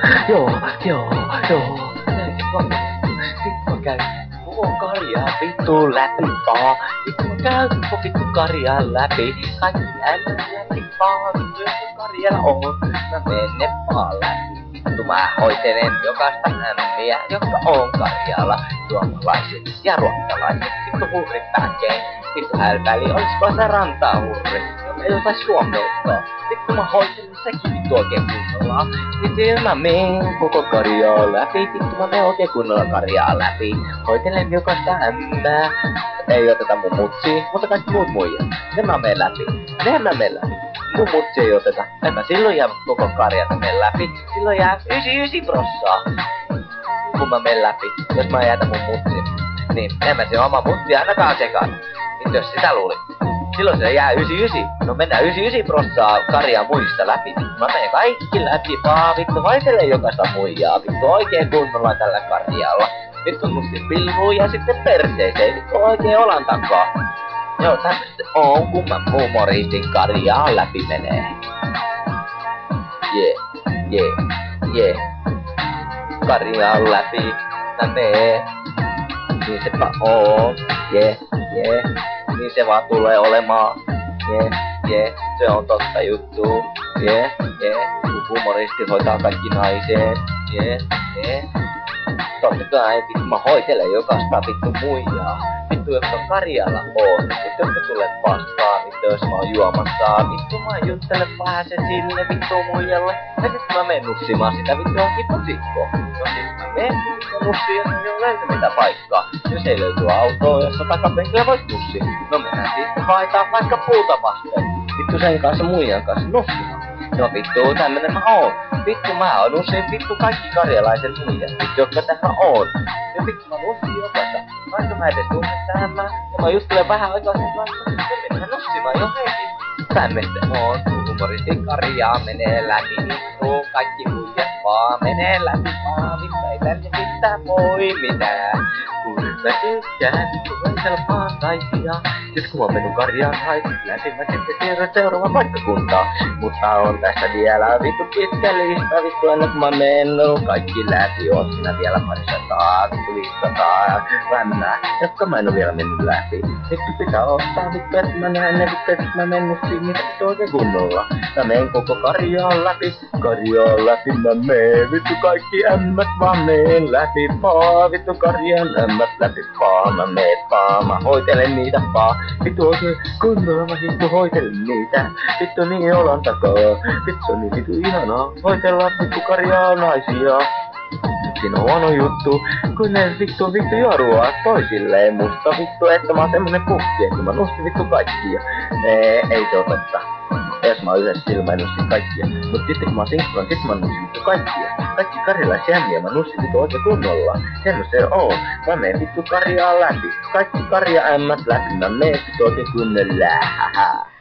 Joo. Vittu käy koko karjaa vittu läpi vaan. Vittu käy koko vittu karjaa läpi. Kaikki äänät läpi vaan. Vittu jos karjalla on. Mä menen vaan läpi. Vittu mä hoitelen jokaista ämmiä, jotka on karjalla. Suomalaiset ja ruottalaiset. Vittu hurrit väkeen. Vittu hälväli, olisiko se rantaa hurri? Ei osais suomeuttaa. Vittu mä hoitelen sekin vittu oikein kunnolla. Vittu mä menen koko karjaa läpi. Vittu mä menen oikein kunnolla karjaa läpi. Hoitelen jokaista ämmää. Ei oteta mun mutsia, mutta kaikki muut muijat. Ne mä menen läpi. Mun mutsi ei oteta. En mä silloin jää koko karjata menen läpi. Silloin jää 99%. Kun mä menen läpi. Jos mä jätän mun mutsin. Niin en mä se oma mutsi ainakaan sekaan. Vittu jos sitä luulit. Silloin se jää 99. No mennään 99% karjaa muista läpi. Mä menen kaikki läpi vaan. Vittu hoitelen jokaista muijaa. Vittu oikein kunnolla tällä karjalla. Vittu musti pilvuu ja sitten perseeseen. Vittu oikein olan takaa. Joo tämmöstä on kun mä humoristin karjaa läpi menee. Jee. Karjaa läpi menee. Niin sepä on. Jee. Niin se vaan tulee olemaan. Jee. Se on totta juttu. Jee. Humoristi hoitaa kaikki naiseen. Jee. Totta kai vittu mä hoitelen jokaista vittu muijaa. Vittu jotka karjalla on. Vittu jotka tulee vastaan. Vittu jos mä oon juomassa. Vittu mä juttelen vähän sen sille vittu muijalle. Ja sit mä menen nussimaan sitä vittu johonkin pusikkoon. No sit mä menen nussiin jos ei oo löytä mitä paikkaa. Jos ei löyty autoa jossa takapenkillä vois nussi. No mennään sitten haetaan vaikka puuta vasten. Vittu sen kanssa muijan kanssa nussimaan. No vittu tämmönen mä oon. Vittu mä oon usein vittu kaikki karjalaisen muijat. Vittu jotka täällä on. Ja vittu mä nussin jokaista. Vaikka mä edes tunne tähän ja mä juttelen vähän aikaa sen kanssa. Ja mennään nussimaan jo heti. Tämmöstä on. Humoristin karjaa menee läpi. Vittu kaikki muijat vaan menee läpi vaan. Vittu ei tänne mitään voi mitään. Mä tykkään vittu hoitella vaan kaikkia. Nyt kun mä oon mennyt karjaan läpi, mä sitten siirryn seuraavaan paikkakuntaan. Mutta on tässä vielä vittu pitkä lista. Vittu ennen kuin mä oon mennyt kaikki läpi. On siinä vielä parisataa, vittu 500 rämmää, jotka mä en oo vielä mennyt läpi. Vittu pitää ottaa vittu, että mä näen ne vittu, että mä mennyt siinä vittu oikein kunnolla. Mä menen koko karjaan läpi mä menen. Vittu kaikki ämmät vaan meen läpi vaan. Vittu karjaan ämmät läpi vaan. Mä meen vaan, mä hoitelen niitä vaan. Vittu oikein kunnolla mä vittu hoitelen niitä. Vittu niin olan takaa. Vittu on niin vittu ihanaa hoitella vittu karjaa naisia. Siinä on huono juttu, kun ne vittu juorua toisilleen musta vittu, että mä oon semmonen pukki, että mä nussin vittu kaikkia. Ei se oo totta. Jos mä oon yhdessä silmä en nussin kaikkia. Mut sitten kun mä oon sinkkulan, sit mä nussin vittu kaikkia. Kaikki karjalaisia ämmiä mä nussin vittu oikein kunnolla. Semmosta se on. Mä meen vittu karjaa läpi. Kaikki karja ämmät läpi. Mä meen vittu oikein kunnolla.